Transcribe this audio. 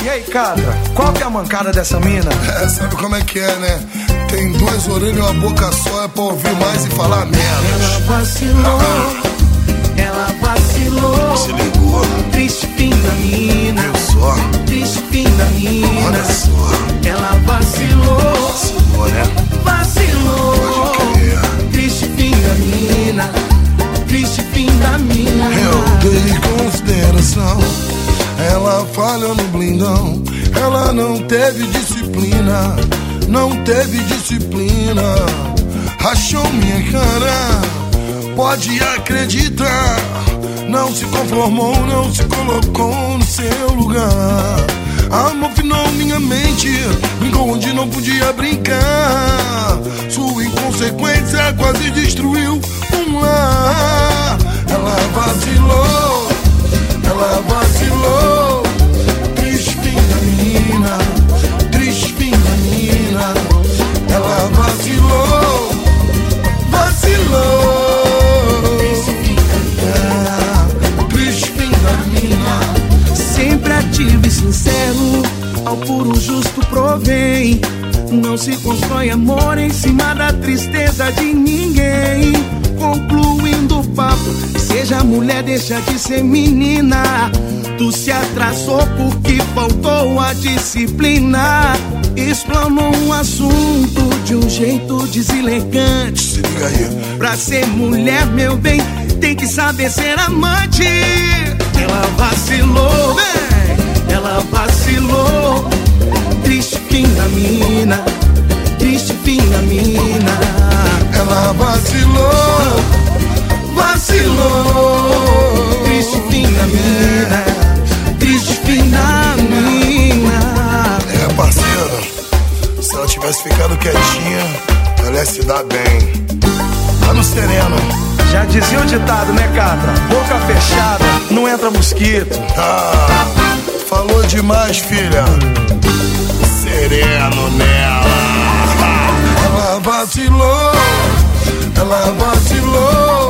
E aí, Catra, qual que é a mancada dessa mina? Sabe como é que é, né? Tem duas orelhas e uma boca só, é pra ouvir mais e falar menos. Ela vacilou, ela vacilou. Se ligou? Triste fim da mina. Eu só. Triste fim da mina. Olha só. Ela vacilou. Vacilou, né? Vacilou. Pode crer. Triste fim da mina. Triste fim da mina. Eu dei consideração. Ela falha no blindão. Ela não teve disciplina. Não teve disciplina. Rachou minha cara. Pode acreditar. Não se conformou, não se colocou no seu lugar. Amofinou minha mente, brincou onde não podia brincar. Sua inconsequência quase destruiu um lar. Ela vacilou, ela vacilou. Triste fim da menina, triste fim da menina. Ela vacilou, vacilou. Sempre ativo e sincero, ao puro justo provém. Não se constrói amor em cima da tristeza de ninguém. Concluindo o papo, seja mulher, deixa de ser menina. Tu se atrasou porque faltou a disciplina. Explanou um assunto de um jeito deselegante. Se liga aí. Pra ser mulher, meu bem, tem que saber ser amante. Ela vacilou, ela vacilou. Triste fim da mina, triste fim da mina. Ela vacilou, vacilou. Triste fim da mina, triste fim da mina. É, parceiro, se ela tivesse ficado quietinha, ela ia se dar bem. Tá no sereno. Já dizia o ditado, né, Catra? Boca fechada, não entra mosquito. Ah, falou demais, filha. Sereno nela. Ela vacilou, ela vacilou.